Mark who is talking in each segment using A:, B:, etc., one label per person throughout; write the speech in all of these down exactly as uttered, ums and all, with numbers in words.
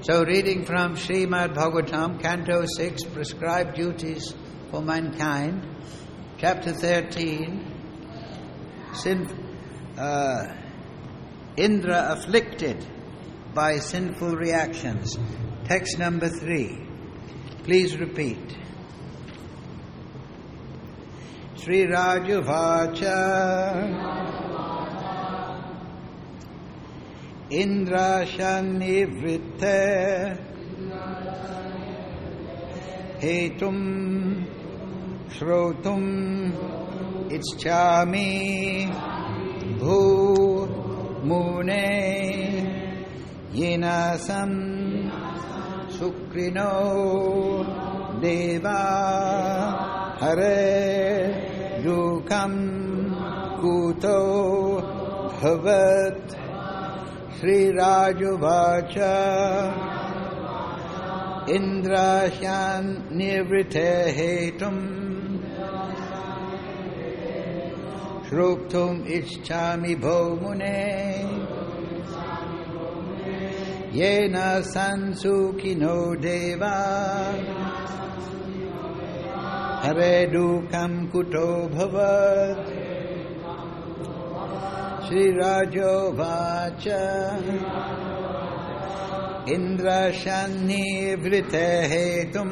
A: So reading from Srimad Bhagavatam, Canto six, Prescribed Duties for Mankind, Chapter thirteen, sin, uh, Indra afflicted by sinful reactions. Text number three. Please repeat. Sri Rajuvacha Indra Shanivritte Hetum Shrotum Ichchami Bhu Mune Yenasam Sukrino Deva Hare Dukam Kuto Bhavat Sri Rajuvacha Indra Shan Nivrite Hetum Shruptum Ichchami Bhomune Yena Sansukino Deva Hare Dukam Kuto Bhavat Sri Rajovacha Indra Shani Vrite Hetum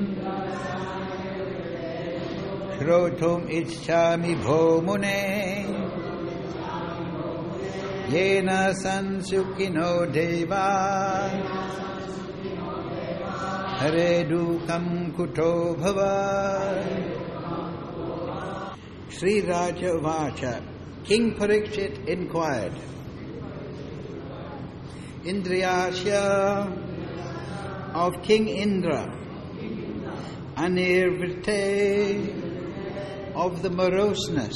A: Shrotum Ichchami Bhomune Yena Sansukino Deva Hare Dukam Kuto Bhava. Sri Rajovacha. King Parikshit inquired, Indriyasya of King Indra, Anirvrite of the moroseness,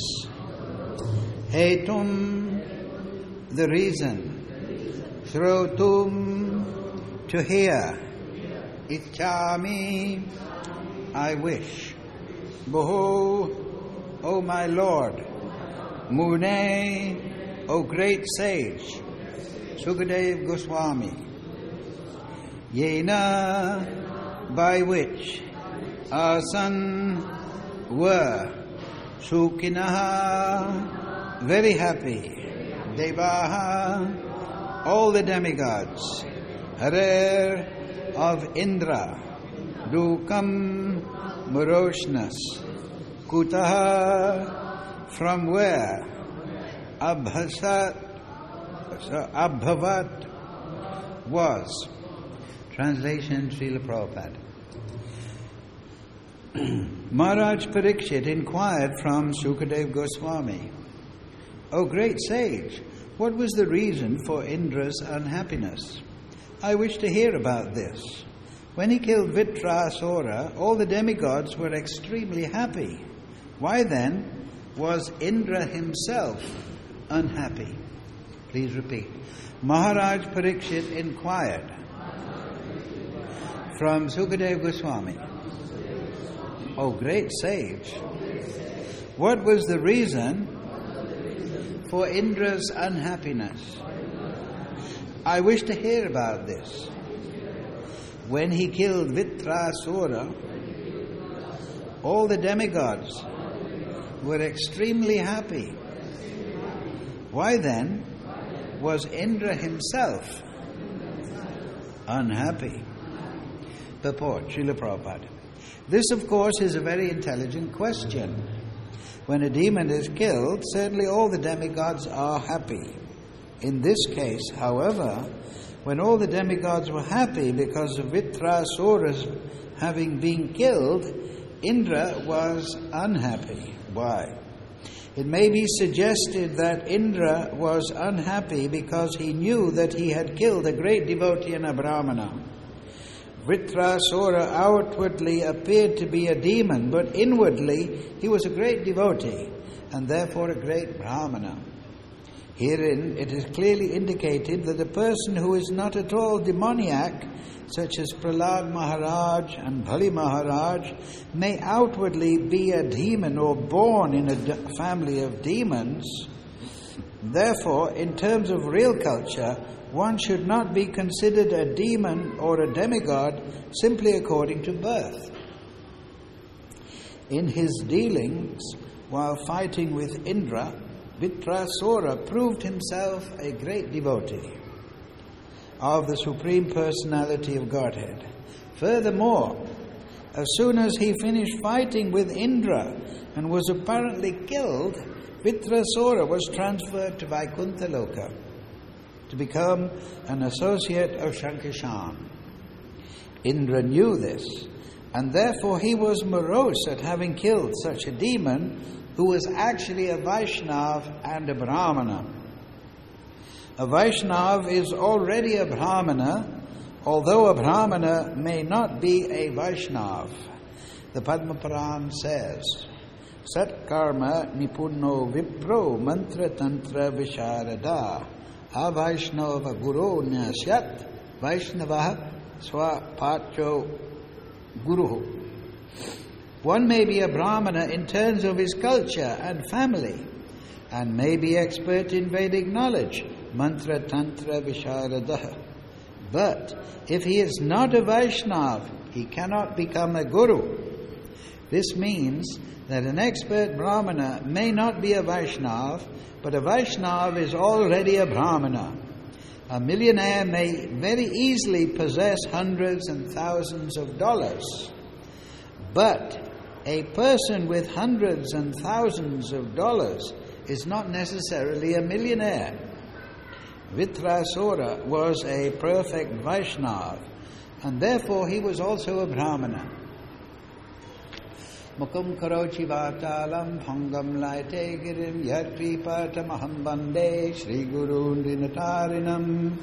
A: Hetum the reason, Shrotum to hear, Ichchami I wish, Boho O my Lord, Mune, O great sage, Sukadeva Goswami, Yena, by which Asan were, Sukinaha, very happy, Devaha, all the demigods, Harer of Indra, Dukam, moroseness, Kutaha, from where Abhasat, so Abhavat was. Translation Srila Prabhupada. Maharaj Parikshit inquired from Sukadeva Goswami, O great sage, what was the reason for Indra's unhappiness? I wish to hear about this. When he killed Vitrasura, all the demigods were extremely happy. Why then was Indra himself unhappy? Please repeat. Maharaj Parikshit inquired from Sukadeva Goswami, O great sage, what was the reason for Indra's unhappiness? I wish to hear about this. When he killed Vitrasura, all the demigods were extremely happy. Why then was Indra himself unhappy? Purport, Srila Prabhupada. This, of course, is a very intelligent question. When a demon is killed, certainly all the demigods are happy. In this case, however, when all the demigods were happy because of Vitrasura's having been killed, Indra was unhappy. Why? It may be suggested that Indra was unhappy because he knew that he had killed a great devotee and a Brahmana. Vitrasura outwardly appeared to be a demon, but inwardly he was a great devotee and therefore a great Brahmana. Herein it is clearly indicated that a person who is not at all demoniac, such as Prahlad Maharaj and Bali Maharaj, may outwardly be a demon or born in a de- family of demons. Therefore, in terms of real culture, one should not be considered a demon or a demigod simply according to birth. In his dealings, while fighting with Indra, Vitrasura proved himself a great devotee of the Supreme Personality of Godhead. Furthermore, as soon as he finished fighting with Indra and was apparently killed, Vitrasura was transferred to Vaikuntha Loka to become an associate of Shankashan. Indra knew this, and therefore he was morose at having killed such a demon who was actually a Vaishnav and a Brahmana. A Vaishnav is already a Brahmana, although a Brahmana may not be a Vaishnav. The Padma Puran says, Sat karma nipunno vipro mantra tantra visharada avaishnava guru nasyat vaishnava swapacho guru. One may be a Brahmana in terms of his culture and family, and may be expert in Vedic knowledge, mantra tantra visharada. But if he is not a Vaishnav, he cannot become a guru. This means that an expert Brahmana may not be a Vaishnav, but a Vaishnav is already a Brahmana. A millionaire may very easily possess hundreds and thousands of dollars, but a person with hundreds and thousands of dollars is not necessarily a millionaire. Vitrasura was a perfect Vaishnav, and therefore he was also a Brahmana. Mukum karochi vatalam bhangam laite girim yatri patamaham bande Shri Guru Nrinatarinam.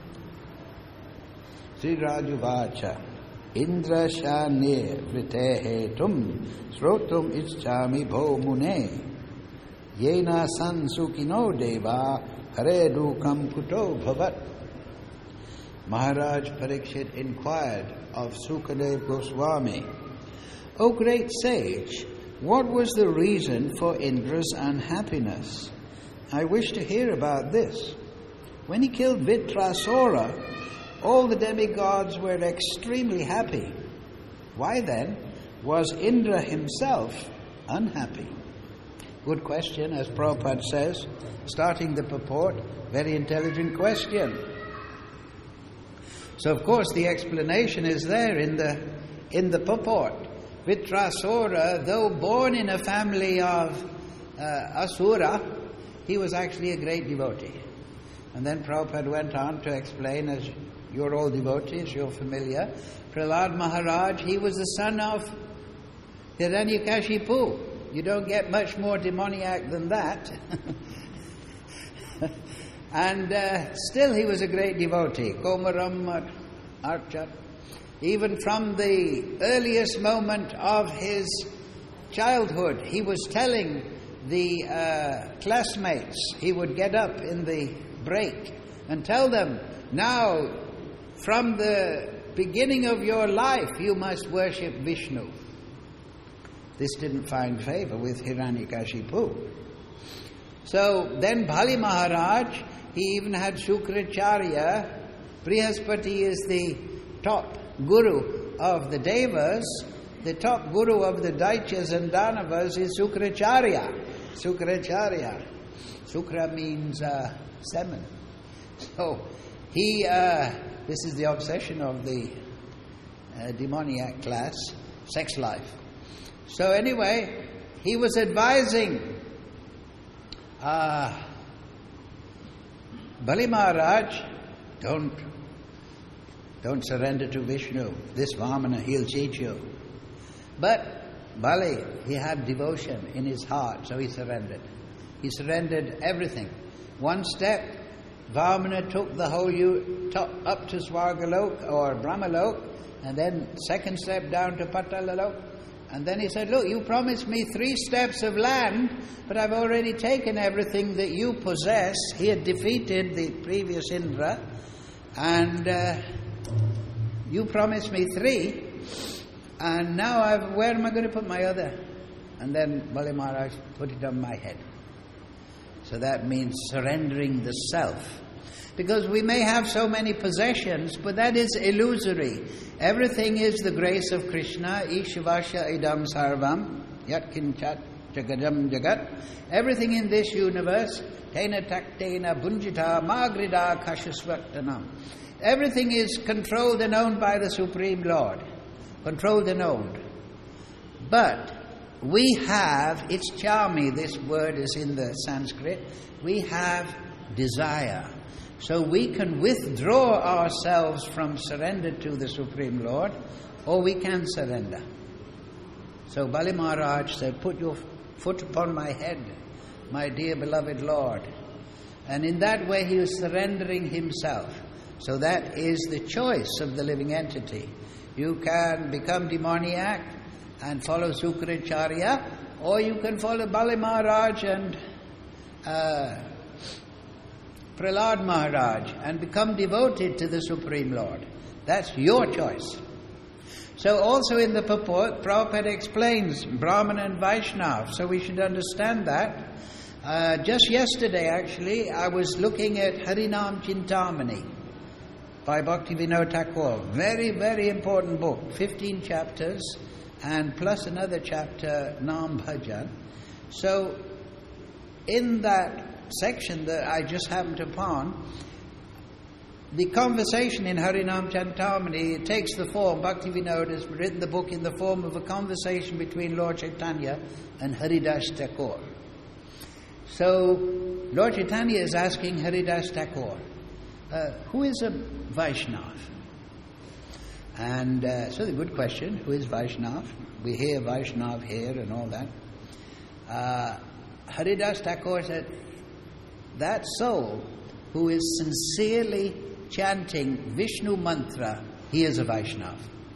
A: Sri Rajuvacha Indra shane vritehe tum srotum ischami bho mune yena san sukino deva hare dukam kuto bhavat. Maharaj Parikshit inquired of Sukadev Goswami, O great sage, what was the reason for Indra's unhappiness? I wish to hear about this. When he killed Vitrasura, all the demigods were extremely happy. Why then was Indra himself unhappy? Good question, as Prabhupada says, starting the purport, very intelligent question. So of course the explanation is there in the in the purport. Vitrasura, though born in a family of uh, Asura, he was actually a great devotee. And then Prabhupada went on to explain, as you're all devotees, you're familiar, Prahlad Maharaj, he was the son of Hiranyakashipu. You don't get much more demoniac than that. And uh, still he was a great devotee. Komaram Archat. Even from the earliest moment of his childhood, he was telling the uh, classmates, he would get up in the break and tell them, now, from the beginning of your life, you must worship Vishnu. This didn't find favor with Hiranyakashipu. So then Bali Maharaj, he even had Shukracharya. Brihaspati is the top guru of the Devas. The top guru of the Daityas and Danavas is Shukracharya. Shukracharya. Shukra means uh, semen. So he, uh, this is the obsession of the uh, demoniac class, sex life. So anyway, he was advising uh, Bali Maharaj, don't, don't surrender to Vishnu. This Vamana, he'll cheat you. But Bali, he had devotion in his heart, so he surrendered. He surrendered everything. One step, Vamana took the whole you top, up to Svargalok or Brahmalok, and then second step down to Patalalok. And then he said, look, you promised me three steps of land, but I've already taken everything that you possess. He had defeated the previous Indra, and uh, you promised me three, and now I've, where am I going to put my other? And then Bali Maharaj put it on my head. So that means surrendering the self. Because we may have so many possessions, but that is illusory. Everything is the grace of Krishna. Ishvasya idam sarvam yat kinchat jagadam jagat. Everything in this universe, tena taktena bunjita magrida kashasvartanam. Everything is controlled and owned by the Supreme Lord. Controlled and owned. But we have, it's charmi, this word is in the Sanskrit, we have desire. So we can withdraw ourselves from surrender to the Supreme Lord, or we can surrender. So Bali Maharaj said, put your foot upon my head, my dear beloved Lord. And in that way he was surrendering himself. So that is the choice of the living entity. You can become demoniac and follow Sukracharya, or you can follow Bali Maharaj and uh, Prahlad Maharaj and become devoted to the Supreme Lord. That's your choice. So also in the purport, Prabhupada explains Brahman and Vaishnav, so we should understand that. Uh, just yesterday actually, I was looking at Harinam Chintamani by Bhaktivinoda Thakur. Very, very important book, fifteen chapters, and plus another chapter, Nam Bhajan. So in that section that I just happened upon, the conversation in Harinam Chintamani, it takes the form, Bhaktivinoda has written the book in the form of a conversation between Lord Chaitanya and Haridas Thakur. So Lord Chaitanya is asking Haridas Thakur, uh, who is a Vaishnav? And uh, so the good question, who is Vaishnav? We hear Vaishnav here and all that. Uh, Haridas Thakur said, that soul who is sincerely chanting Vishnu mantra, he is a Vaishnav.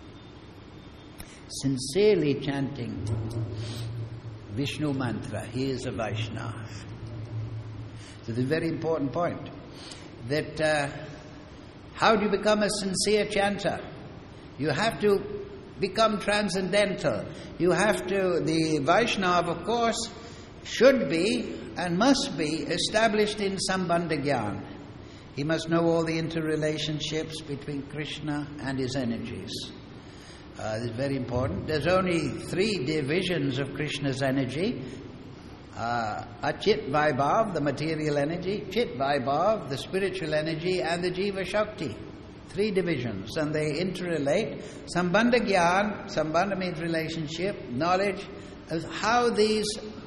A: Sincerely chanting Vishnu mantra, he is a Vaishnav. So this is a very important point. That uh, how do you become a sincere chanter? You have to become transcendental. You have to, the Vaishnav of course should be and must be established in Sambandha Gyan. He must know all the interrelationships between Krishna and his energies. Uh, this is very important. There's only three divisions of Krishna's energy. Uh, Achit Vaibhav, the material energy, Chit Vaibhav, the spiritual energy, and the Jiva Shakti. Three divisions, and they interrelate. Sambandha Gyan, Sambandha means relationship, knowledge of how these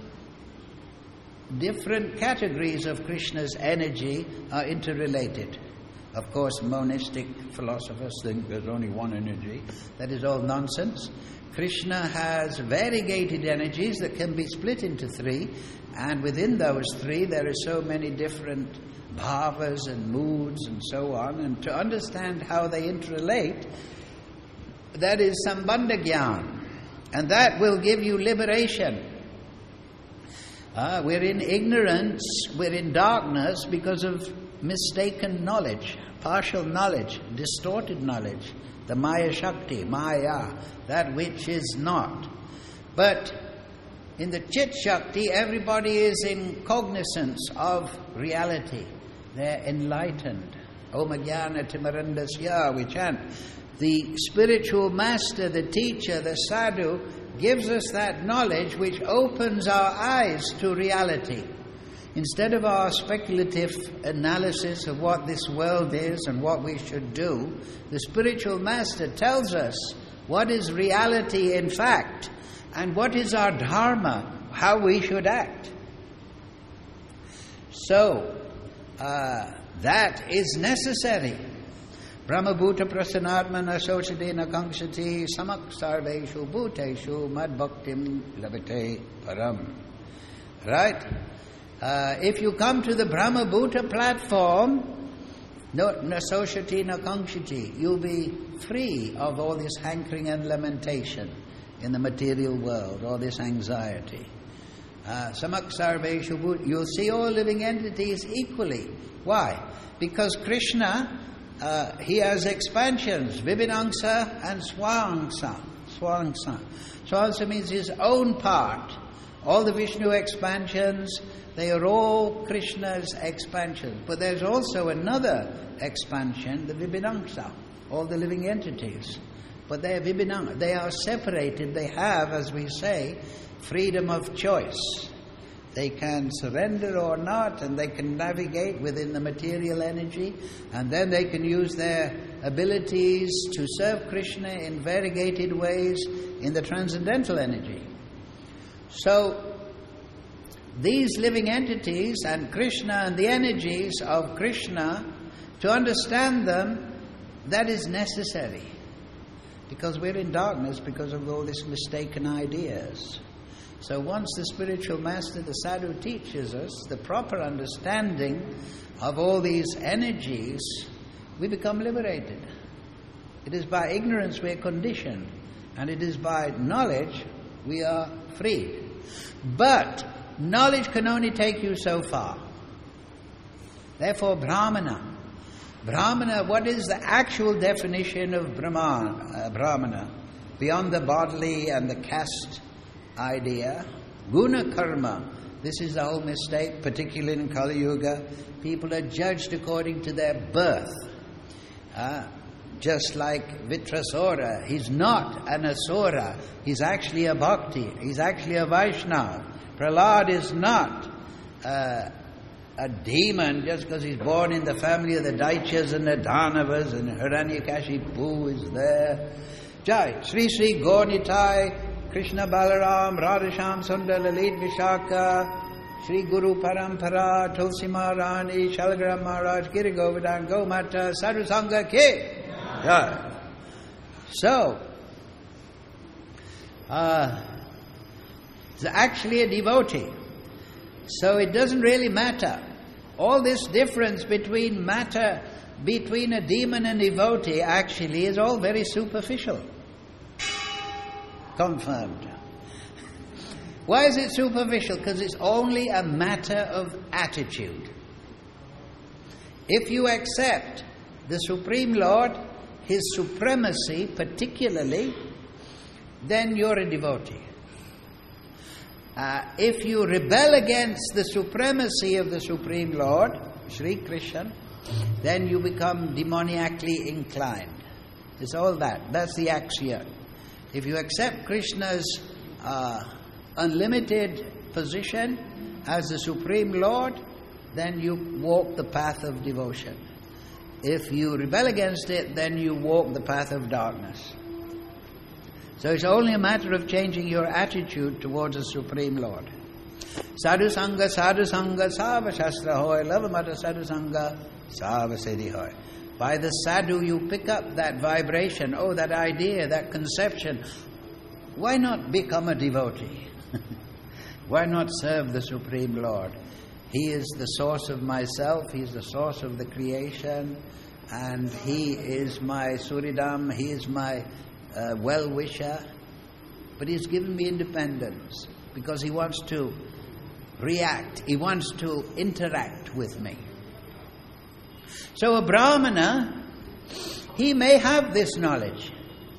A: different categories of Krishna's energy are interrelated. Of course, monistic philosophers think there's only one energy. That is all nonsense. Krishna has variegated energies that can be split into three, and within those three there are so many different bhavas and moods and so on, and to understand how they interrelate, that is Sambandha Gyan, and that will give you liberation. Uh, we're in ignorance, we're in darkness because of mistaken knowledge, partial knowledge, distorted knowledge, the Maya Shakti, Maya, that which is not. But in the Chit Shakti, everybody is in cognizance of reality. They're enlightened. Om Jnana Timarandasya, we chant. The spiritual master, the teacher, the sadhu, gives us that knowledge which opens our eyes to reality. Instead of our speculative analysis of what this world is and what we should do, the spiritual master tells us what is reality in fact and what is our dharma, how we should act. So, uh, that is necessary. Brahmabhuta prasanatmana sochadena kankshati samak sarveshu bhuteshu mad bhaktim labhate param. Right? Uh, if you come to the Brahmabhuta platform, no sochati na kankshati, you'll be free of all this hankering and lamentation in the material world, all this anxiety. Uh, samak sarveshu bhut, you'll see all living entities equally. Why? Because Krishna, Uh, he has expansions, Vibhinangsa and Swangsa. Swangsa. Swangsa means his own part. All the Vishnu expansions, They are all Krishna's expansions. But there's also another expansion, the Vibhinamsa, all the living entities. But they are Vibhinam, they are separated, they have, as we say, freedom of choice. They can surrender or not, and they can navigate within the material energy, and then they can use their abilities to serve Krishna in variegated ways in the transcendental energy. So, these living entities and Krishna and the energies of Krishna, to understand them, that is necessary. Because we're in darkness because of all these mistaken ideas. So once the spiritual master, the sadhu, teaches us the proper understanding of all these energies, we become liberated. It is by ignorance we are conditioned, and it is by knowledge we are freed. But knowledge can only take you so far. Therefore, Brahmana. Brahmana, what is the actual definition of Brahman, uh, Brahmana? Beyond the bodily and the caste idea, guna karma. This is the whole mistake, particularly in Kali Yuga. People are judged according to their birth. Uh, just like Vitrasura, he's not an Asura, he's actually a Bhakti, he's actually a Vaishnava. Prahlad is not uh, a demon just because he's born in the family of the Daityas and the Danavas, and Hiranyakashipu is there. Jai, Sri Sri Gaunitai, Krishna Balaram, Radhasham Sundar Lalit Vishaka, Sri Guru Parampara, Tulsi Maharani, Shalagram Maharaj, Giri Govardhan, Gomata, Sadhu Sangha Ki. Jai. So, uh, it's actually a devotee. So it doesn't really matter. All this difference between matter, between a demon and devotee, actually is all very superficial. Confirmed. Why is it superficial? Because it's only a matter of attitude. If you accept the Supreme Lord, His supremacy particularly, then you're a devotee. Uh, if you rebel against the supremacy of the Supreme Lord, Sri Krishna, then you become demoniacally inclined. It's all that. That's the axiom. If you accept Krishna's uh, unlimited position as the Supreme Lord, then you walk the path of devotion. If you rebel against it, then you walk the path of darkness. So it's only a matter of changing your attitude towards the Supreme Lord. Sadhu Sangha, Sadhu Sangha, Sava Shastra hoy, Lavamata Sadhu Sangha, Sava Siddhi hoy. By the sadhu you pick up that vibration, oh, that idea, that conception. Why not become a devotee? Why not serve the Supreme Lord? He is the source of myself, He is the source of the creation, and He is my Suridam, He is my Uh, well-wisher, but He's given me independence because He wants to react, He wants to interact with me. So a Brahmana, he may have this knowledge.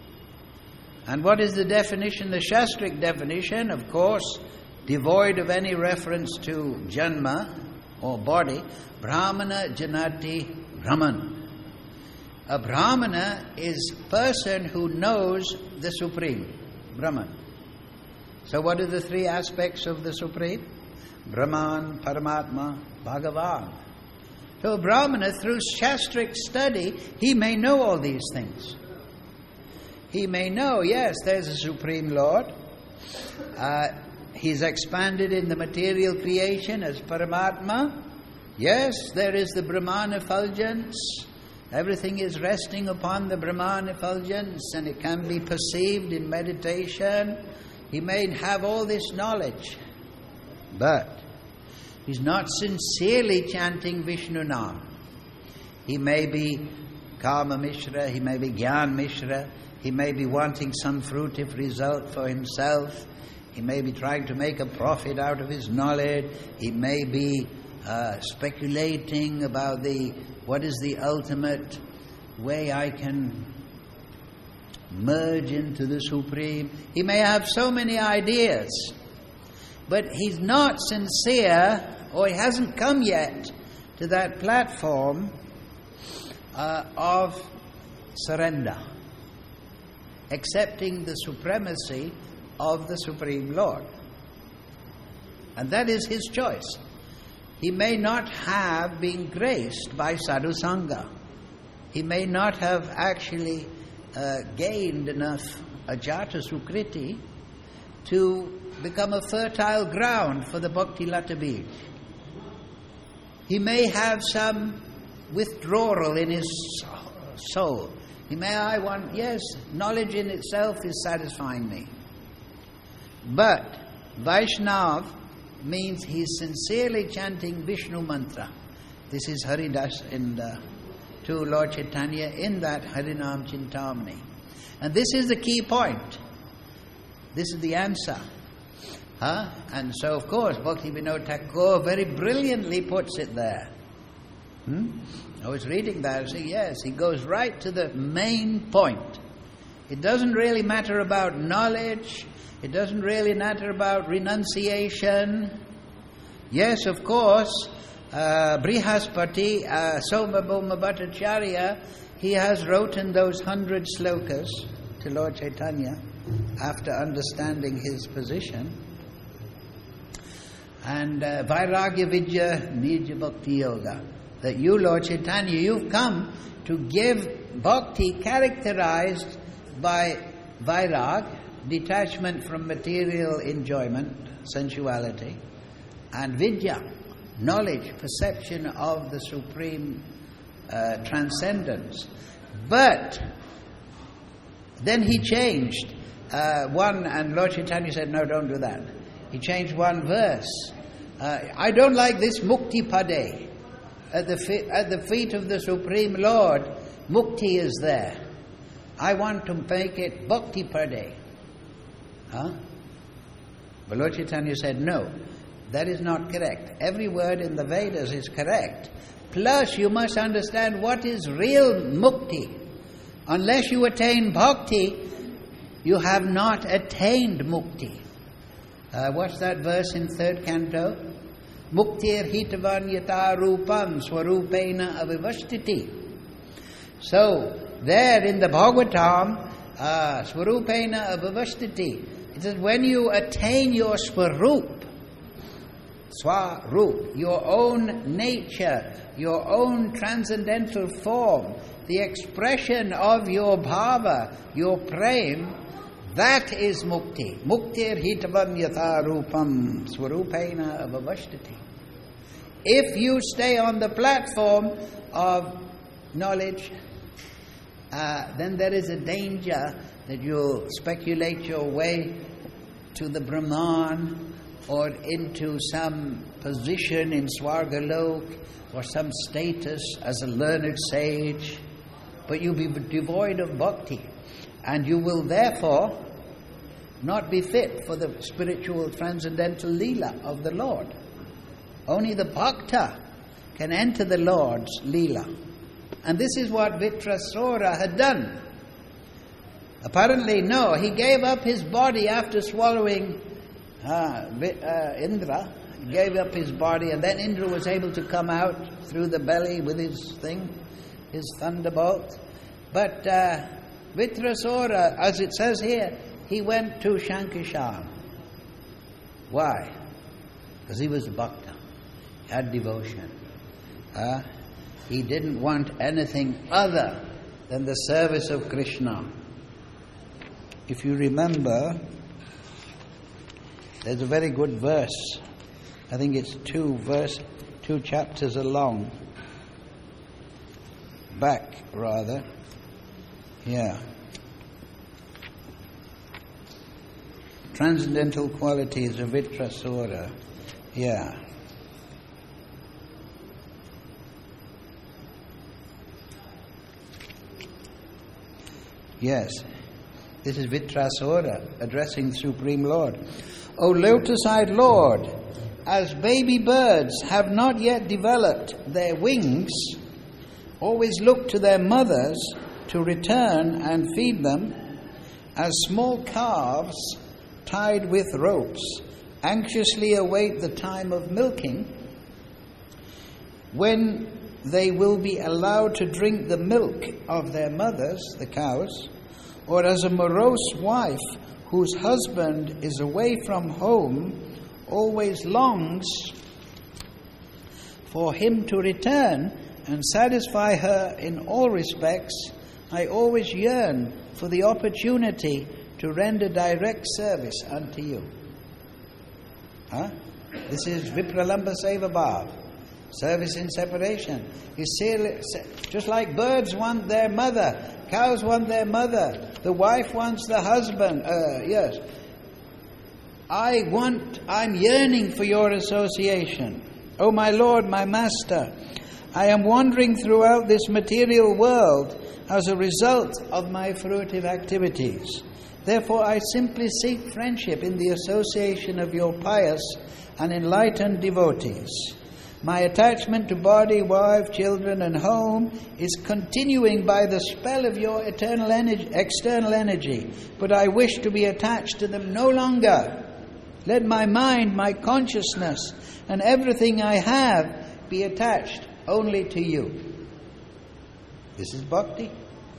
A: And what is the definition, the Shastric definition? Of course, devoid of any reference to Janma or body, Brahmana Janati Brahman. A Brahmana is a person who knows the Supreme, Brahman. So what are the three aspects of the Supreme? Brahman, Paramatma, Bhagavan. So a Brahmana, through Shastric study, he may know all these things. He may know, yes, there's a Supreme Lord. Uh, he's expanded in the material creation as Paramatma. Yes, there is the Brahman effulgence. Everything is resting upon the Brahman effulgence, and it can be perceived in meditation. He may have all this knowledge, but he's not sincerely chanting Vishnu Nam. He may be Kama Mishra, he may be Gyan Mishra, he may be wanting some fruitive result for himself, he may be trying to make a profit out of his knowledge, he may be uh, speculating about the what is the ultimate way I can merge into the Supreme. He may have so many ideas. but he's not sincere, or he hasn't come yet to that platform uh, of surrender, accepting the supremacy of the Supreme Lord. And that is his choice. He may not have been graced by sadhu sangha. He may not have actually uh, gained enough ajata sukriti to become a fertile ground for the bhakti lata bij. He may have some withdrawal in his soul. He may, I want, yes, knowledge in itself is satisfying me. But Vaishnav means he's sincerely chanting Vishnu mantra. This is Haridas in the, to Lord Chaitanya in that Harinam Chintamani. And this is the key point. This is the answer. Huh? And so, of course, Bhakti Vinod Thakur very brilliantly puts it there. Hmm? I was reading that and saying, yes, he goes right to the main point. It doesn't really matter about knowledge. It doesn't really matter about renunciation. Yes, of course, uh, Brihaspati, uh, Somabhoma Bhattacharya, he has written those hundred slokas to Lord Chaitanya after understanding his position. And uh, Vairagya Vidya Nija Bhakti Yoga. That you, Lord Chaitanya, you've come to give bhakti characterized by vairag, detachment from material enjoyment, sensuality, and vidya, knowledge, perception of the supreme uh, transcendence. But then he changed uh, one, and Lord Chaitanya said, no, don't do that. He changed one verse. Uh, I don't like this mukti pade. At the, fe- at the feet of the Supreme Lord, mukti is there. I want to make it bhakti pade. Huh? But Lord Chaitanya said, no, that is not correct. Every word in the Vedas is correct. Plus, you must understand what is real mukti. Unless you attain bhakti, you have not attained mukti. Uh, what's that verse in third canto? Muktir hitavan yata rupam swarupena avivashtiti. So, there in the Bhagavatam, uh, swarupena avivashtiti, it says when you attain your swarup, swarup, your own nature, your own transcendental form, the expression of your bhava, your prem, that is mukti. Muktir hitavam yatha rupam swarupena avavashtiti. If you stay on the platform of knowledge, uh, then there is a danger that you speculate your way to the Brahman or into some position in Swargalok or some status as a learned sage, but you'll be devoid of bhakti, and you will therefore not be fit for the spiritual transcendental leela of the Lord. Only the bhakta can enter the Lord's leela. And this is what Vitrasura had done. Apparently, no, he gave up his body after swallowing uh, uh, Indra. He gave up his body, and then Indra was able to come out through the belly with his thing, his thunderbolt. But uh, Vitrasura, as it says here, he went to Shankishan. Why? Because he was a bhakta. He had devotion. Uh, he didn't want anything other than the service of Krishna. If you remember, there's a very good verse. I think it's two verse, two chapters along. Back, rather. Yeah. Transcendental qualities of Vitrasura. Yeah. Yes. This is Vitrasura addressing the Supreme Lord. O lotus-eyed Lord, as baby birds have not yet developed their wings, always look to their mothers to return and feed them, as small calves tied with ropes anxiously await the time of milking, when they will be allowed to drink the milk of their mothers, the cows, or as a morose wife whose husband is away from home always longs for him to return and satisfy her in all respects, I always yearn for the opportunity to render direct service unto you. Huh? This is Vipralamba Seva Bhav, service in separation. You see, just like birds want their mother, cows want their mother, the wife wants the husband. Uh, yes, I want, I'm yearning for your association. Oh my Lord, my Master, I am wandering throughout this material world as a result of my fruitive activities. Therefore, I simply seek friendship in the association of your pious and enlightened devotees. My attachment to body, wife, children, and home is continuing by the spell of your eternal energy, external energy, but I wish to be attached to them no longer. Let my mind, my consciousness, and everything I have be attached only to you. This is bhakti.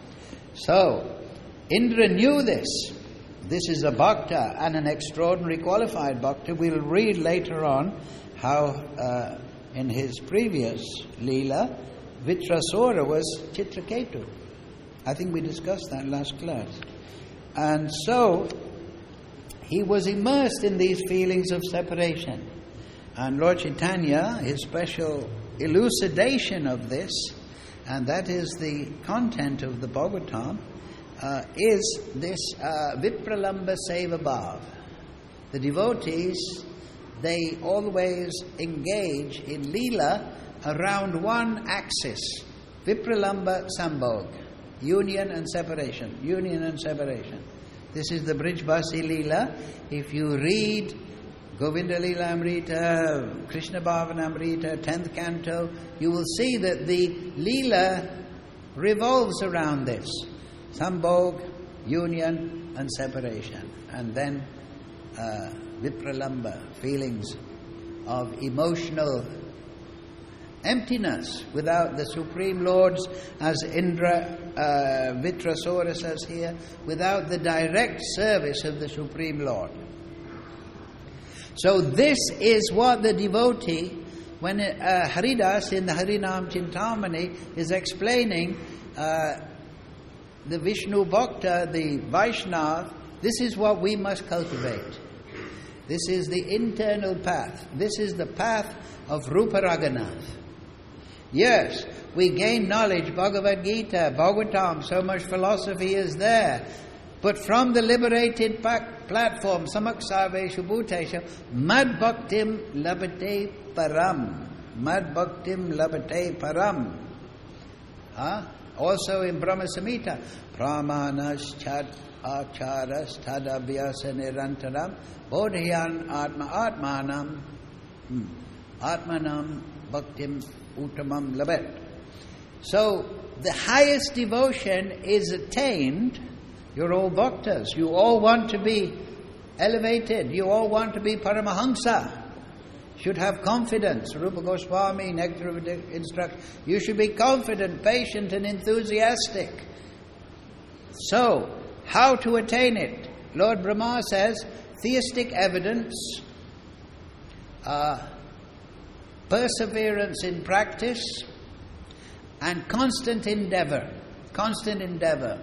A: So, Indra knew this. This is a bhakta and an extraordinary qualified bhakta. We'll read later on how uh, in his previous Leela, Vitrasura was Chitraketu. I think we discussed that last class. And so, he was immersed in these feelings of separation. And Lord Chaitanya, his special elucidation of this, and that is the content of the Bhagavatam, uh, is this uh, Vipralamba Seva Bhav. The devotees, they always engage in Leela around one axis, Vipralamba Sambhog, union and separation, union and separation. This is the Brijbasi Leela. If you read Govinda Leela Amrita, Krishna Bhavana Amrita, tenth canto, you will see that the Leela revolves around this. Sambhog, union and separation. And then uh, Vipralamba, feelings of emotional emptiness without the Supreme Lord's, as Indra uh, Vitrasura says here, without the direct service of the Supreme Lord. So this is what the devotee, when uh, Haridas in the Harinam Chintamani is explaining uh, the Vishnu Bhakta, the Vaishnav, this is what we must cultivate. This is the internal path. This is the path of Rupa Raghunath. Yes, we gain knowledge, Bhagavad Gita, Bhagavatam, so much philosophy is there. But from the liberated platform, Samak Sarveshu Bhuteshu, Mad Bhaktim Labate Param. Mad Bhaktim Labate Param. Huh? Also in Brahma Samhita, Pramanas Chat Acharas Tadabhyasa Nirantaram Bodhyan Atma Atmanam Atmanam Bhaktim Uttamam Labet. So the highest devotion is attained. You're all bhaktas. You all want to be elevated. You all want to be Paramahamsa. Should have confidence. Rupa Goswami, Nectar of Instruction. You should be confident, patient, and enthusiastic. So, how to attain it? Lord Brahma says, theistic evidence, uh, perseverance in practice, and constant endeavor. Constant endeavor.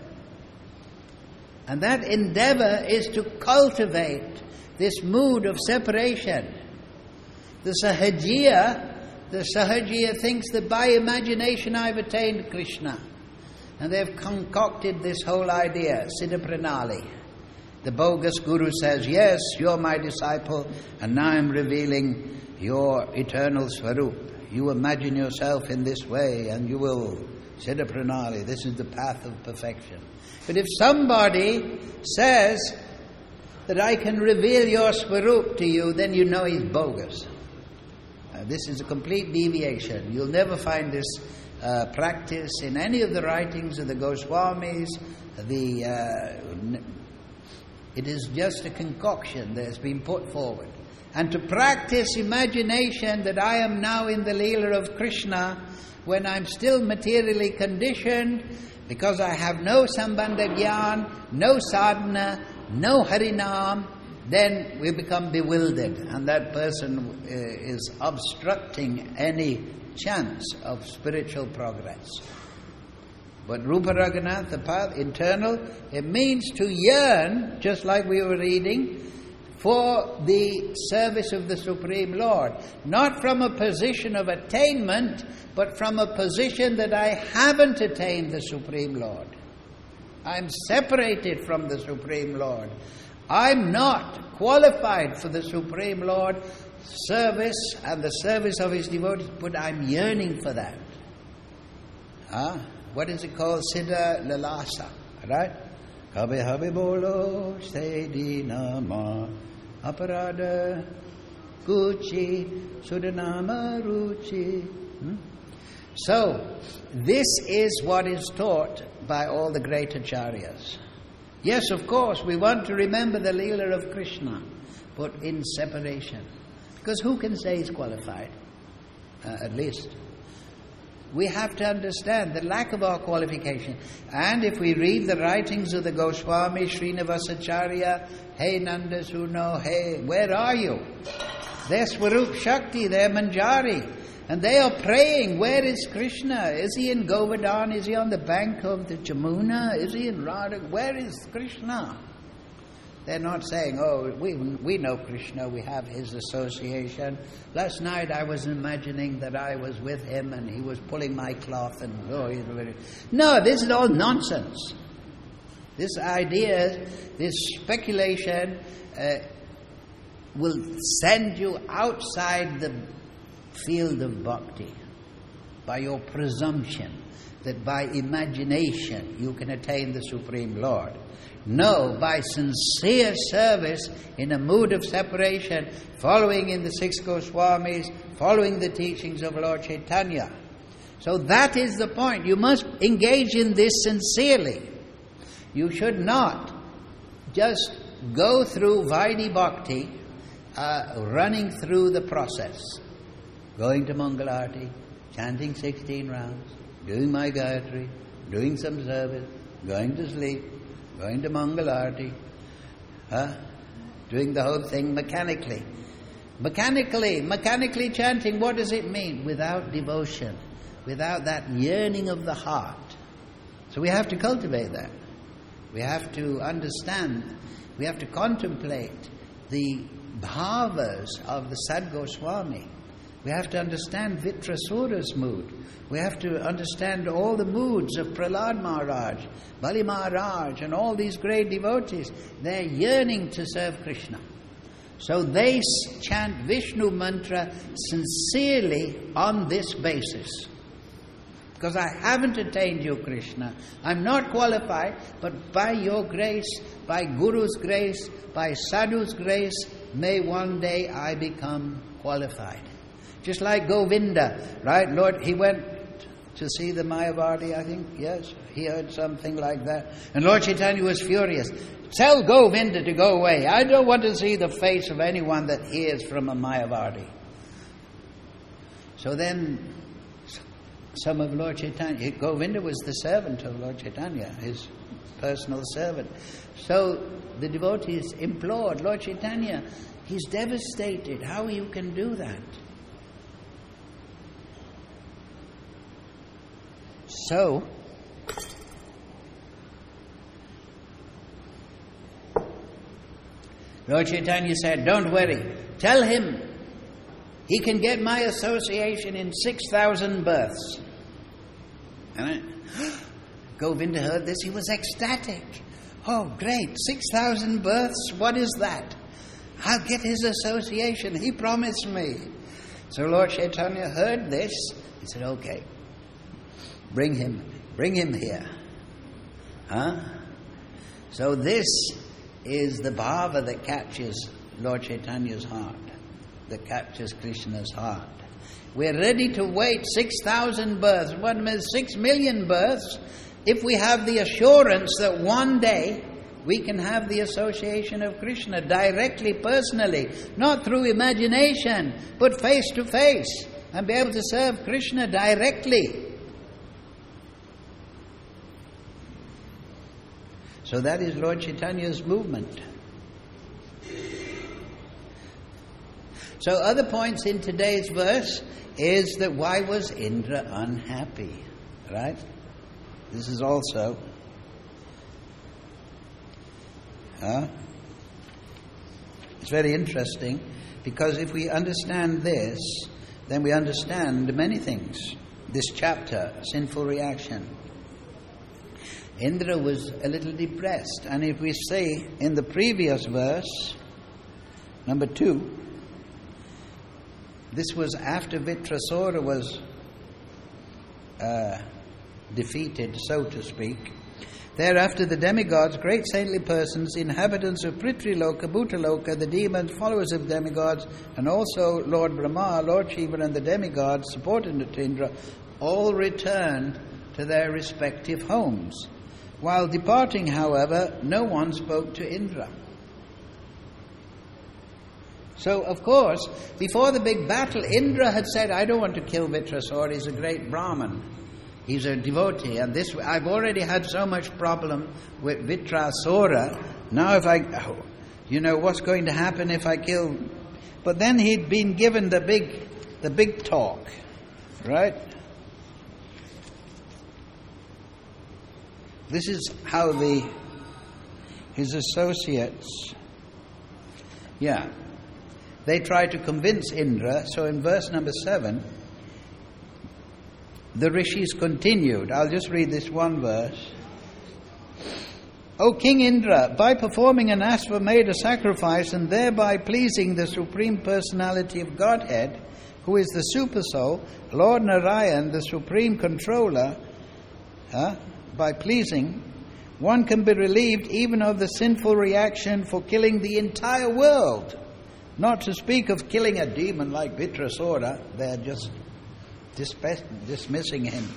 A: And that endeavor is to cultivate this mood of separation. The Sahajiya, the Sahajiya thinks that by imagination I've attained Krishna. And they've concocted this whole idea, Siddha Pranali. The bogus guru says, yes, you're my disciple, and now I'm revealing your eternal Swarup. You imagine yourself in this way, and you will, Siddha Pranali, this is the path of perfection. But if somebody says that I can reveal your Swarup to you, then you know he's bogus. Uh, this is a complete deviation. You'll never find this uh, practice in any of the writings of the Goswamis. The uh, it is just a concoction that has been put forward. and to practice imagination that I am now in the Leela of Krishna when I'm still materially conditioned because I have no Sambandha Gyan, no sadhana, no Harinam, then we become bewildered, and that person uh, is obstructing any chance of spiritual progress. But Rupa Raghunath, the path, internal, it means to yearn, just like we were reading, for the service of the Supreme Lord. Not from a position of attainment, but from a position that I haven't attained the Supreme Lord. I'm separated from the Supreme Lord. I'm not qualified for the Supreme Lord service and the service of His devotees, but I'm yearning for that. Ah, what is it called? Siddha Lalasa, right? Kabe habe bolo se dinama aparada kuchi sudanama ruchi. Hmm? So, this is what is taught by all the great acharyas. Yes, of course, we want to remember the Leela of Krishna, but in separation. Because who can say he's qualified? Uh, at least. We have to understand the lack of our qualification. And if we read the writings of the Goswami, Srinivasacharya, hey Nanda Suno, hey, where are you? They're Swarup Shakti, they're Manjari. And they are praying, where is Krishna? Is he in Govardhan? Is he on the bank of the Jamuna? Is he in Radha? Where is Krishna? They're not saying, oh, we we know Krishna, we have his association. Last night I was imagining that I was with him and he was pulling my cloth and, oh, he's very... No, this is all nonsense. This idea, this speculation uh, will send you outside the field of bhakti by your presumption that by imagination you can attain the Supreme Lord. No, by sincere service in a mood of separation, following in the six Goswamis, following the teachings of Lord Chaitanya. So that is the point. You must engage in this sincerely. You should not just go through Vaidhi Bhakti, uh, running through the process. Going to Mangalarti, chanting sixteen rounds, doing my Gayatri, doing some service, going to sleep, going to Mangalarti, huh? Doing the whole thing mechanically. Mechanically, mechanically chanting, what does it mean? Without devotion, without that yearning of the heart. So we have to cultivate that. We have to understand, we have to contemplate the bhavas of the Sad Goswami. We have to understand Vitrasura's mood. We have to understand all the moods of Prahlad Maharaj, Bali Maharaj, and all these great devotees. They're yearning to serve Krishna. So they chant Vishnu mantra sincerely on this basis. Because I haven't attained you, Krishna. I'm not qualified, but by your grace, by Guru's grace, by Sadhu's grace, may one day I become qualified. Just like Govinda, right? Lord, he went to see the Mayavadi, I think, yes, he heard something like that. And Lord Chaitanya was furious. Tell Govinda to go away. I don't want to see the face of anyone that hears from a Mayavadi. So then, some of Lord Chaitanya, Govinda was the servant of Lord Chaitanya, his personal servant. So the devotees implored, Lord Chaitanya, he's devastated. How you can do that? So, Lord Chaitanya said, don't worry, tell him he can get my association in six thousand births. And Govinda heard this, he was ecstatic. Oh, great, six thousand births, what is that? I'll get his association, he promised me. So Lord Chaitanya heard this, he said, okay. Bring him, bring him here. Huh? So this is the bhava that captures Lord Chaitanya's heart, that captures Krishna's heart. We're ready to wait six thousand births, one minute, six million births, if we have the assurance that one day we can have the association of Krishna directly, personally, not through imagination, but face to face, and be able to serve Krishna directly. So that is Lord Chaitanya's movement. So other points in today's verse is that why was Indra unhappy? Right? This is also uh, it's very interesting, because if we understand this, then we understand many things. This chapter, sinful reaction. Indra was a little depressed, and if we say in the previous verse, number two, this was after Vitrasura was uh, defeated, so to speak. Thereafter the demigods, great saintly persons, inhabitants of Prithviloka, Bhutaloka, the demons, followers of demigods, and also Lord Brahma, Lord Shiva, and the demigods, supported to Indra, all returned to their respective homes. While departing, however, no one spoke to Indra. So, of course, before the big battle, Indra had said, I don't want to kill Vitrasura, he's a great Brahman. He's a devotee, and this I've already had so much problem with Vitrasura. Now if I, oh, you know, what's going to happen if I kill? But then he'd been given the big, the big talk, right? This is how the his associates, yeah, they tried to convince Indra. So in verse number seven, the rishis continued. I'll just read this one verse. O King Indra, by performing an Ashvamedha sacrifice and thereby pleasing the Supreme Personality of Godhead, who is the Super Soul, Lord Narayan, the Supreme Controller, huh, by pleasing, one can be relieved even of the sinful reaction for killing the entire world. Not to speak of killing a demon like Vitrasura, they're just dismissing him.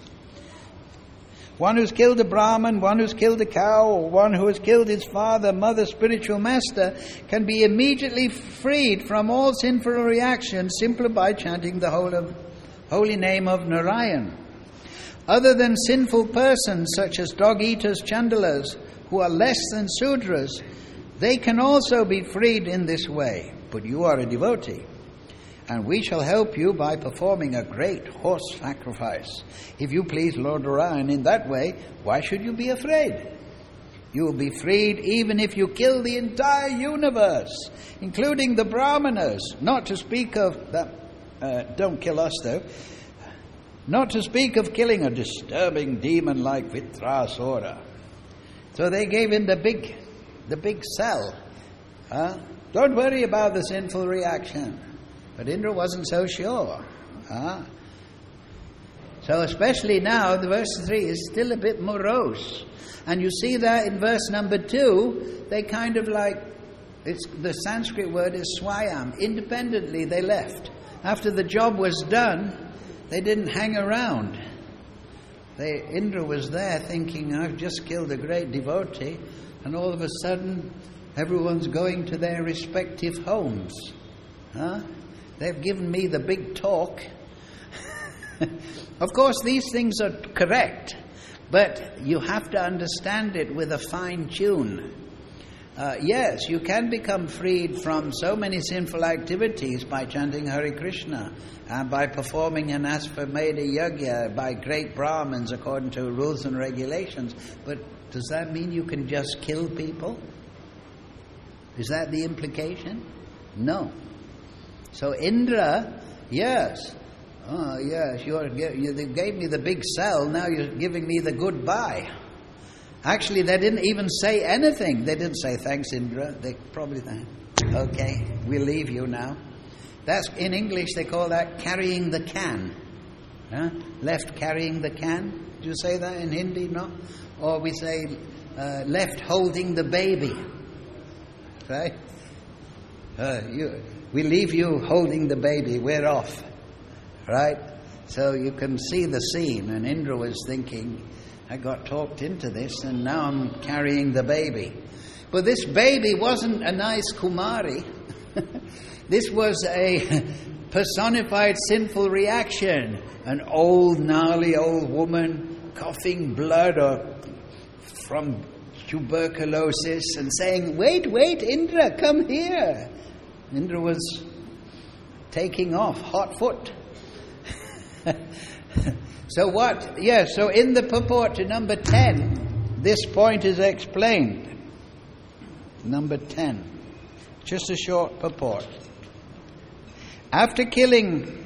A: One who's killed a Brahman, one who's killed a cow, or one who has killed his father, mother, spiritual master, can be immediately freed from all sinful reactions simply by chanting the whole of, holy name of Narayan. Other than sinful persons such as dog-eaters, chandalas, who are less than Sudras, they can also be freed in this way. But you are a devotee, and we shall help you by performing a great horse sacrifice. If you please Lord Narayan in that way, why should you be afraid? You will be freed even if you kill the entire universe, including the Brahmanas, not to speak of that, uh, don't kill us though, not to speak of killing a disturbing demon like Vitrasura. So they gave him the big, the big sell. Huh? Don't worry about the sinful reaction. But Indra wasn't so sure. Huh? So especially now, the verse three is still a bit morose. And you see that in verse number two, they kind of like, it's, the Sanskrit word is swayam. Independently they left. After the job was done, they didn't hang around. They, Indra was there thinking, I've just killed a great devotee, and all of a sudden everyone's going to their respective homes. Huh? They've given me the big talk. Of course, these things are correct, but you have to understand it with a fine tune. Uh, yes, you can become freed from so many sinful activities by chanting Hare Krishna and by performing an Ashvamedha yajna by great Brahmins according to rules and regulations. But does that mean you can just kill people? Is that the implication? No. So Indra, yes, oh yes, you're, you gave me the big sell, now you're giving me the goodbye. Actually, they didn't even say anything. They didn't say, thanks Indra. They probably think, okay, we'll leave you now. That's, in English they call that carrying the can. Huh? Left carrying the can. Do you say that in Hindi? No? Or we say uh, left holding the baby. Right? Uh, you, we leave you holding the baby, we're off. Right? So you can see the scene, and Indra was thinking, I got talked into this, and now I'm carrying the baby. But this baby wasn't a nice Kumari. This was a personified sinful reaction. An old, gnarly old woman coughing blood or from tuberculosis and saying, wait, wait, Indra, come here. Indra was taking off, hot foot. So what? Yes, so in the purport to number ten, this point is explained. Number ten. Just a short purport. After killing...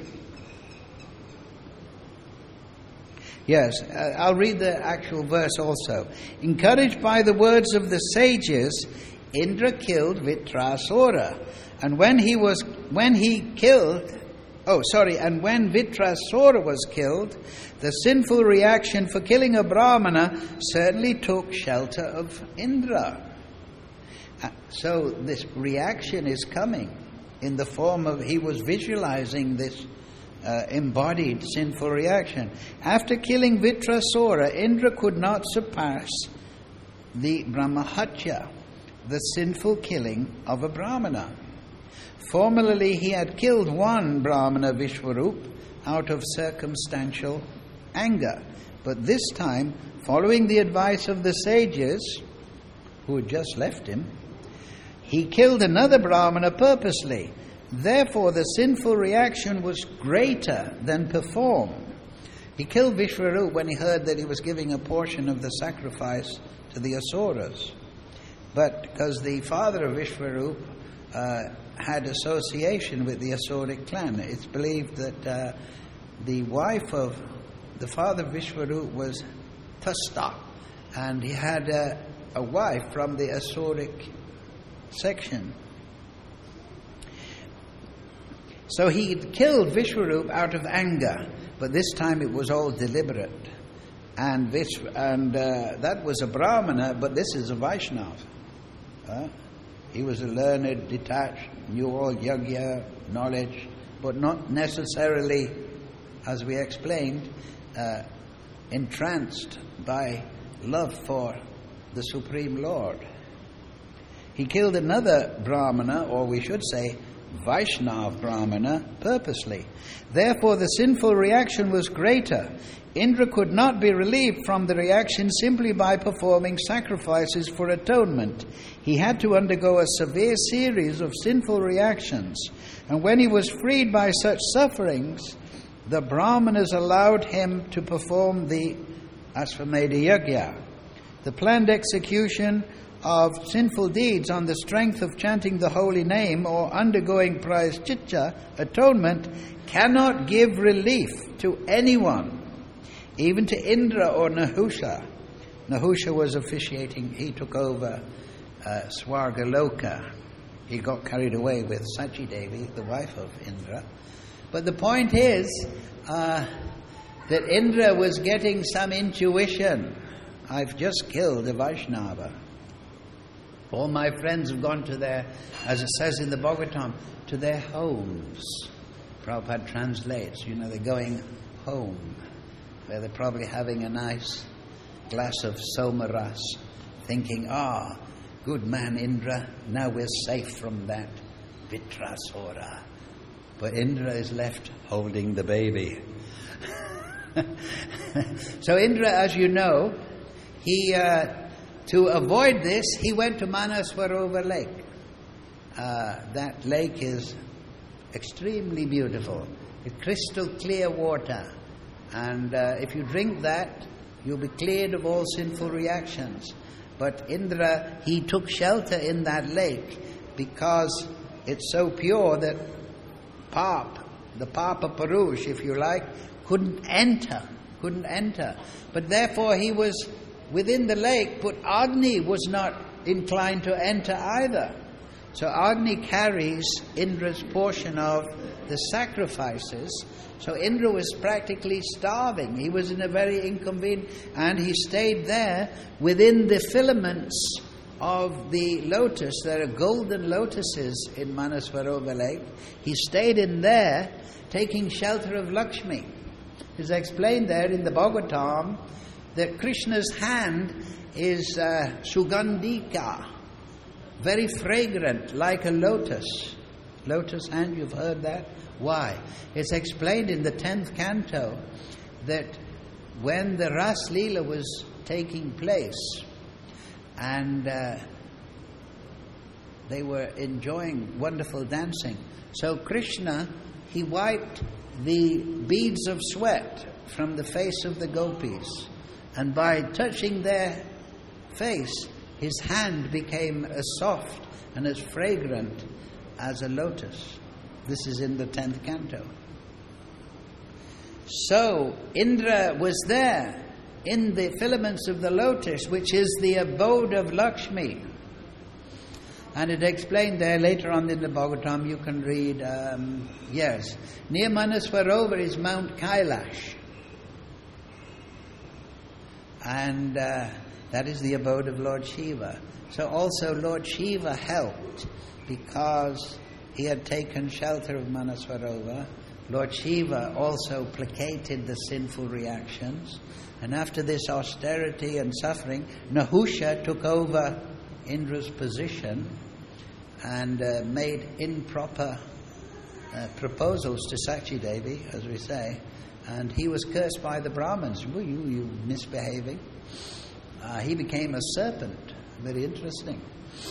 A: Yes, uh, I'll read the actual verse also. Encouraged by the words of the sages, Indra killed Vitrasura. And when he was, when he killed, oh sorry, and when Vitrasura was killed, the sinful reaction for killing a Brahmana certainly took shelter of Indra. Uh, so this reaction is coming in the form of, he was visualizing this Uh, embodied sinful reaction. After killing Vitrasura, Indra could not surpass the Brahmahatya, the sinful killing of a Brahmana. Formerly he had killed one Brahmana, Vishwarup, out of circumstantial anger. But this time, following the advice of the sages, who had just left him, he killed another Brahmana purposely. Therefore, the sinful reaction was greater than performed. He killed Vishwarup when he heard that he was giving a portion of the sacrifice to the Asuras. But because the father of Vishwarup uh, had association with the Asuric clan, it's believed that uh, the wife of the father of Vishwarup was Tasta, and he had uh, a wife from the Asuric section. So he killed Vishwarup out of anger, but this time it was all deliberate. And Vish, and uh, that was a Brahmana, but this is a Vaishnava. Uh, he was a learned, detached, knew all yagya, knowledge, but not necessarily, as we explained, uh, entranced by love for the Supreme Lord. He killed another Brahmana, or we should say, Vaishnava Brahmana, purposely. Therefore the sinful reaction was greater. Indra could not be relieved from the reaction simply by performing sacrifices for atonement. He had to undergo a severe series of sinful reactions. And when he was freed by such sufferings, the Brahmanas allowed him to perform the Ashvamedha Yajna, the planned execution of sinful deeds on the strength of chanting the holy name or undergoing prayaschitta, atonement, cannot give relief to anyone, even to Indra or Nahusha. Nahusha was officiating, he took over uh, Swargaloka. He got carried away with Sachi Devi, the wife of Indra. But the point is uh, that Indra was getting some intuition. I've just killed a Vaishnava. All my friends have gone to their, as it says in the Bhagavatam, to their homes. Prabhupada translates, you know, they're going home, where they're probably having a nice glass of somaras, thinking, ah, good man Indra, now we're safe from that Vitrasura. But Indra is left holding the baby. So Indra, as you know, he... Uh, To avoid this, he went to Manaswarovar Lake. Uh, that lake is extremely beautiful. It's crystal clear water. And uh, if you drink that, you'll be cleared of all sinful reactions. But Indra, he took shelter in that lake because it's so pure that Pap, the Papa Purush, if you like, couldn't enter. Couldn't enter. But therefore he was within the lake, but Agni was not inclined to enter either. So Agni carries Indra's portion of the sacrifices. So Indra was practically starving. He was in a very inconvenient, and he stayed there within the filaments of the lotus. There are golden lotuses in Manaswarovar Lake. He stayed in there, taking shelter of Lakshmi. It's explained there in the Bhagavatam that Krishna's hand is uh, Sugandhika, very fragrant, like a lotus. Lotus hand, you've heard that? Why? It's explained in the tenth canto that when the Ras Leela was taking place and uh, they were enjoying wonderful dancing, so Krishna, he wiped the beads of sweat from the face of the gopis, and by touching their face, his hand became as soft and as fragrant as a lotus. This is in the tenth canto. So Indra was there in the filaments of the lotus, which is the abode of Lakshmi. And it explained there later on in the Bhagavatam, you can read, um, yes, near Manasvarovar is Mount Kailash. And uh, that is the abode of Lord Shiva. So also Lord Shiva helped because he had taken shelter of Manasvarovar. Lord Shiva also placated the sinful reactions. And after this austerity and suffering, Nahusha took over Indra's position and uh, made improper uh, proposals to Sakshi Devi, as we say, and he was cursed by the Brahmins. Well, you, you misbehaving. Uh, he became a serpent. Very interesting.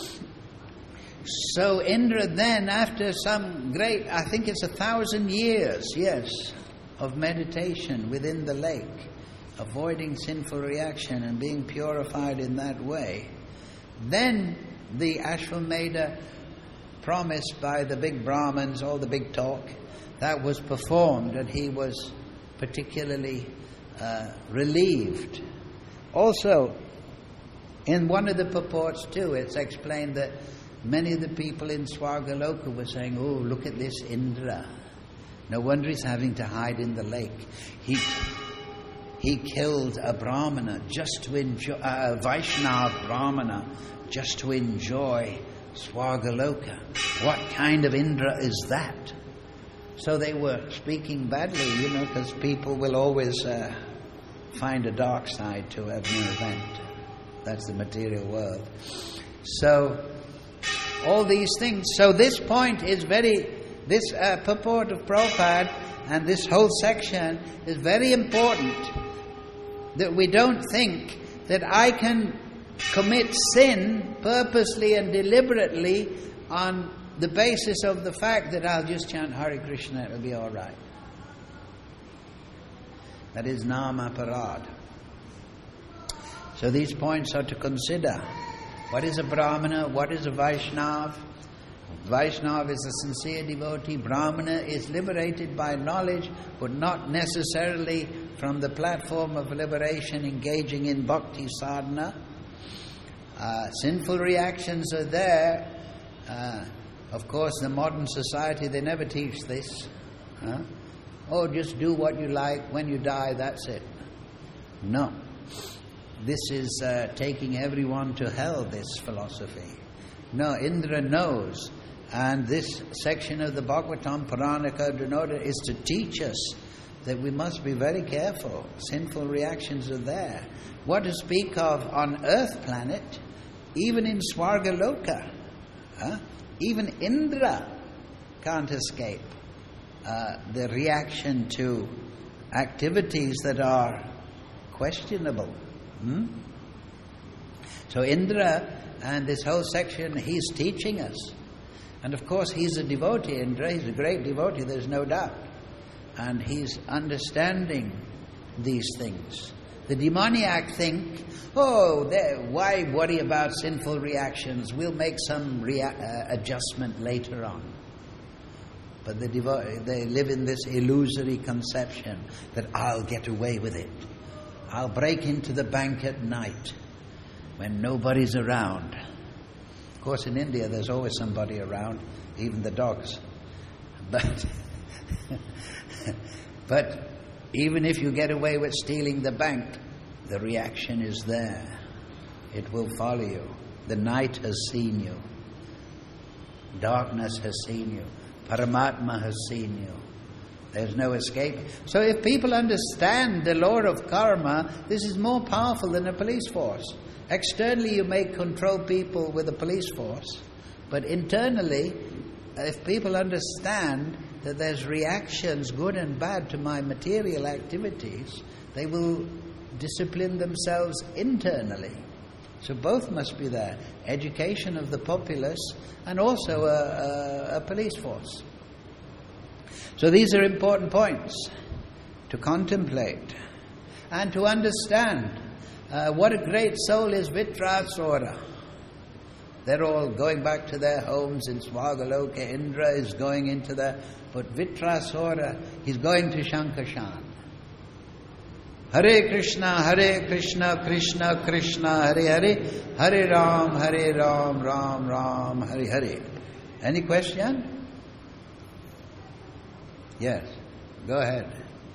A: So Indra then, after some great, I think it's a thousand years, yes, of meditation within the lake, avoiding sinful reaction and being purified in that way, then the Ashwamedha promised by the big Brahmins, all the big talk, that was performed, and he was particularly uh, relieved. Also, in one of the purports too, it's explained that many of the people in Swargaloka were saying, oh, look at this Indra. No wonder he's having to hide in the lake. He he killed a Brahmana just to enjoy, a Vaishnava Brahmana, just to enjoy Swargaloka. What kind of Indra is that? So they were speaking badly, you know, because people will always uh, find a dark side to every event. That's the material world. So, all these things. So this point is very, this uh, purport of Prabhupada and this whole section is very important, that we don't think that I can commit sin purposely and deliberately on the basis of the fact that I'll just chant Hare Krishna, it'll be all right. That is Nama Parad. So these points are to consider. What is a Brahmana? What is a Vaishnava? Vaishnava is a sincere devotee. Brahmana is liberated by knowledge, but not necessarily from the platform of liberation, engaging in bhakti sadhana. Uh, sinful reactions are there. Uh, of course, the modern society, they never teach this. Huh? Oh, just do what you like. When you die, that's it. No. This is uh, taking everyone to hell, this philosophy. No, Indra knows. And this section of the Bhagavatam, Puranaka Denoda, is to teach us that we must be very careful. Sinful reactions are there. What to speak of on Earth planet, even in Swargaloka, huh? Even Indra can't escape uh, the reaction to activities that are questionable. Hmm? So Indra, and this whole section, he's teaching us. And of course he's a devotee, Indra, he's a great devotee, there's no doubt. And he's understanding these things. The demoniac think, oh, why worry about sinful reactions? We'll make some rea- uh, adjustment later on. But the devo- they live in this illusory conception that I'll get away with it. I'll break into the bank at night when nobody's around. Of course, in India, there's always somebody around, even the dogs. But, but even if you get away with stealing the bank, the reaction is there. It will follow you. The night has seen you. Darkness has seen you. Paramatma has seen you. There's no escape. So if people understand the law of karma, this is more powerful than a police force. Externally you may control people with a police force, but internally, if people understand that there's reactions, good and bad, to my material activities, they will discipline themselves internally. So both must be there. Education of the populace and also a, a, a police force. So these are important points to contemplate and to understand. Uh, what a great soul is Vitrasura. They're all going back to their homes in Swagaloka. Indra is going into the... But Vitrasura, he's going to Shankashan. Hare Krishna, Hare Krishna, Krishna Krishna, Hare Hare, Hare Ram, Hare Ram, Ram Ram, Hare Hare. Any question? Yes, go ahead.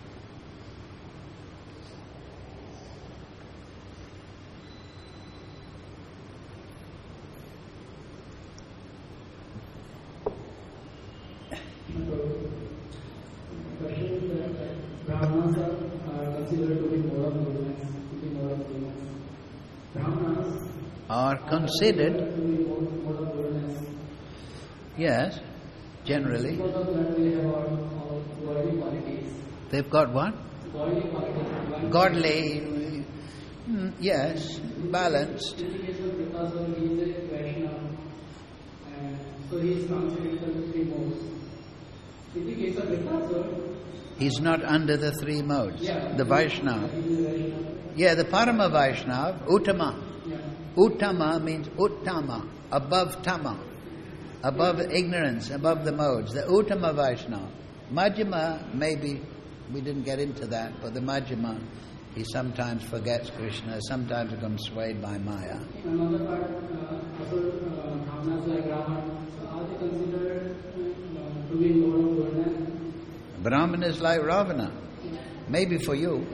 B: Brahmanas are considered to be more of goodness, to be more of goodness. Brahmanas
A: are considered
B: to be more, more of goodness.
A: Yes, generally.
B: Because of that they have all, all godly qualities.
A: They've got what?
B: Godly qualities.
A: Godly, mm, yes, balanced.
B: In the case of Vitrasura, he is a Vaishnava, and so he is considered the three modes. In the case of Vitrasura,
A: He's not under the three modes.
B: Yeah.
A: The Vaishnava.
B: he is a Vaishnava.
A: Yeah, the Parama Vaishnava, Uttama.
B: Yeah.
A: Uttama means Uttama, above Tama, above ignorance, above the modes. The Uttama Vaishnava. Majjhima, maybe, we didn't get into that, but the Majjhima, he sometimes forgets Krishna, sometimes becomes swayed by Maya.
B: In another part, uh, other uh, Brahmanas like Ravan, so are they considered uh, to be more of goodness?
A: Brahman is like Ravana. Maybe for you.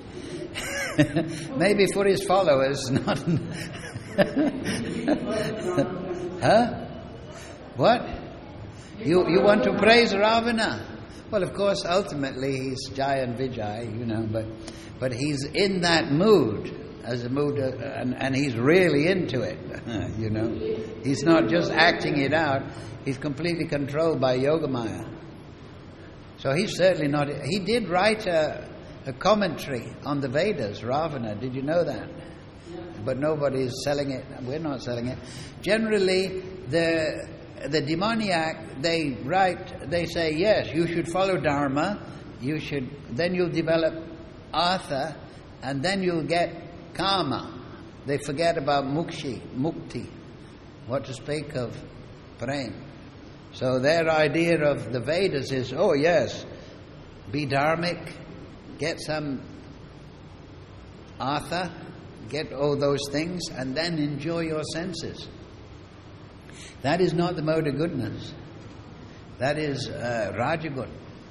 A: Maybe for his followers, not... Huh? What? You you want to praise Ravana? Well, of course, ultimately he's Jai and Vijay, you know, but but he's in that mood, as a mood, uh, and, and he's really into it, you know. He's not just acting it out, he's completely controlled by Yogamaya. So he's certainly not... He did write a, a commentary on the Vedas, Ravana. Did you know that? But nobody is selling it. We're not selling it. Generally, the the demoniac, they write, they say, yes, you should follow Dharma, you should, then you'll develop Artha, and then you'll get Kama. They forget about Mukshi, Mukti, what to speak of Prem. So their idea of the Vedas is, oh yes, be dharmic, get some Artha, get all those things, and then enjoy your senses. That is not the mode of goodness. That is uh, Rajagun.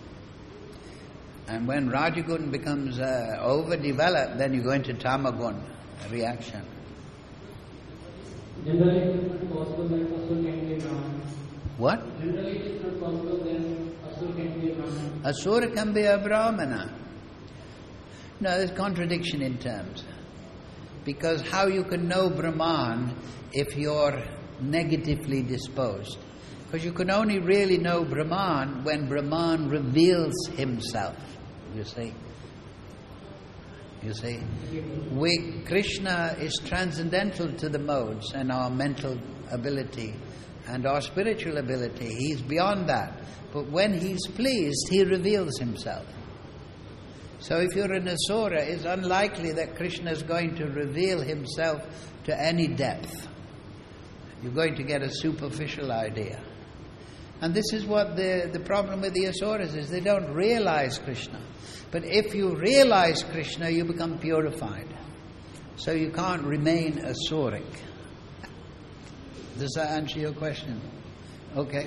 A: And when Rajagun becomes uh, overdeveloped, then you go into Tamagun, reaction.
B: Generally, it is not possible that Asur can be Brahman.
A: What?
B: Generally, it is not possible that Asur can be Brahman.
A: Asura can be a Brahmana. No, there's contradiction in terms. Because how you can know Brahman if you're negatively disposed? Because you can only really know Brahman when Brahman reveals himself. You see? You see? We, Krishna is transcendental to the modes and our mental ability and our spiritual ability. He's beyond that. But when he's pleased, he reveals himself. So if you're an Asura, it's unlikely that Krishna is going to reveal himself to any depth. You're going to get a superficial idea. And this is what the, the problem with the Asuras is. They don't realize Krishna. But if you realize Krishna, you become purified. So you can't remain Asuric. Does that answer your question? Okay.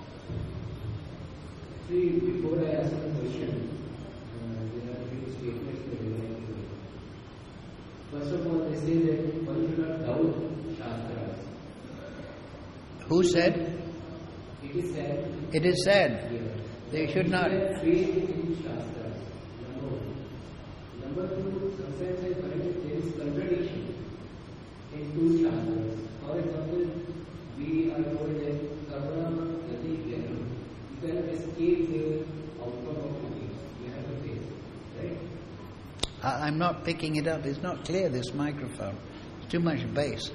B: See, before I ask the question, uh, there are few statements that I would like to make. First of all, they say that one should not doubt Shastras.
A: Who said?
B: It is said.
A: It is said.
B: Here.
A: They should not.
B: Faith in Shastras, number one. Number two, sometimes I find that there is contradiction in two Shastras. For example, we are told that Karma Gati Jnana. You cannot escape the outcome of cookies. You have to face, right?
A: I, I'm not picking it up. It's not clear, this microphone. It's too much bass.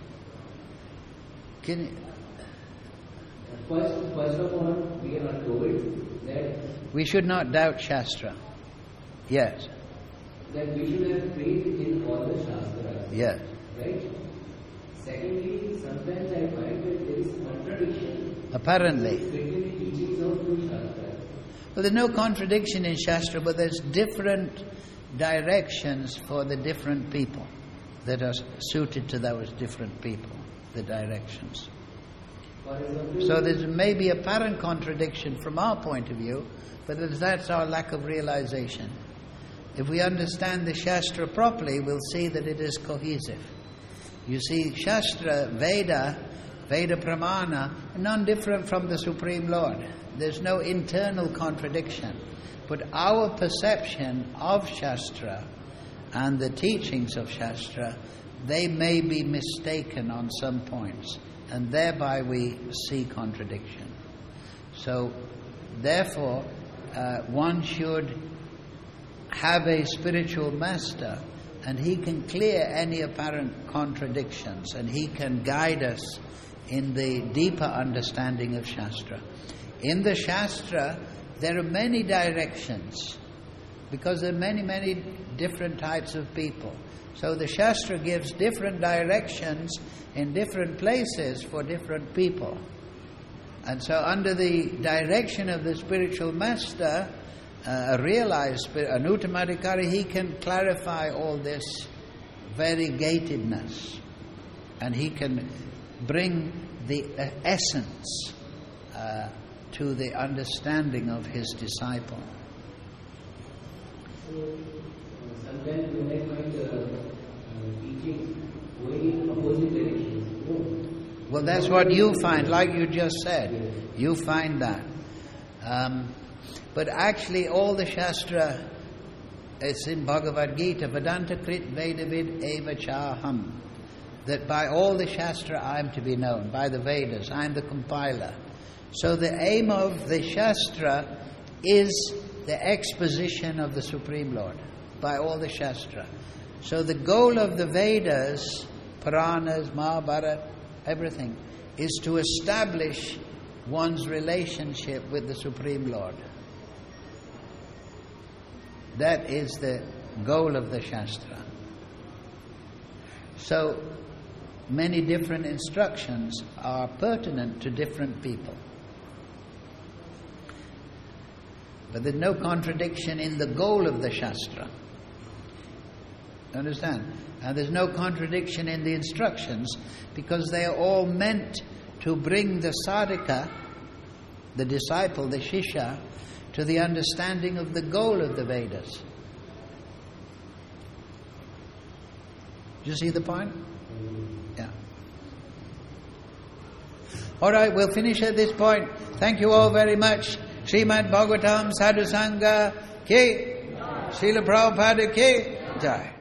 A: Can you...
B: First, first of all, we are told that
A: we should not doubt Shastra. Yes.
B: That we should have faith in all the Shastras.
A: Yes.
B: Right? Secondly, sometimes I find that there is contradiction.
A: Apparently.
B: Between the teachings of two Shastras.
A: Well, there's no contradiction in Shastra, but there's different directions for the different people that are suited to those different people, the directions. So there's maybe apparent contradiction from our point of view, but that's our lack of realization. If we understand the Shastra properly, we'll see that it is cohesive. You see, Shastra, Veda, Veda Pramana, are none different from the Supreme Lord. There's no internal contradiction. But our perception of Shastra and the teachings of Shastra, they may be mistaken on some points, and thereby we see contradiction. So, therefore, uh, one should have a spiritual master, and he can clear any apparent contradictions, and he can guide us in the deeper understanding of Shastra. In the Shastra, there are many directions, because there are many, many different types of people. So the Shastra gives different directions in different places for different people. And so under the direction of the spiritual master, uh, a realized, an Uttamadhikari, he can clarify all this variegatedness, and he can bring the uh, essence uh, to the understanding of his disciple.
B: So, uh, sometimes when I find uh, uh, teaching going in opposite directions. Oh.
A: Well, that's what you find, like you just said. You find that. Um, but actually, all the Shastra, it's in Bhagavad Gita, Vedanta Krit Vedavid Eva Chaham, that by all the Shastra I am to be known, by the Vedas, I am the compiler. So the aim of the Shastra is the exposition of the Supreme Lord, by all the Shastra. So the goal of the Vedas, Puranas, Mahabharata, everything, is to establish one's relationship with the Supreme Lord. That is the goal of the Shastra. So many different instructions are pertinent to different people. But there's no contradiction in the goal of the Shastra. Understand? And there's no contradiction in the instructions, because they are all meant to bring the sadhaka, the disciple, the shishya, to the understanding of the goal of the Vedas. Do you see the point? Yeah. All right, we'll finish at this point. Thank you all very much. Srimad Bhagavatam Sadhu Sangha Ki, Srila Prabhupada Ki Jai.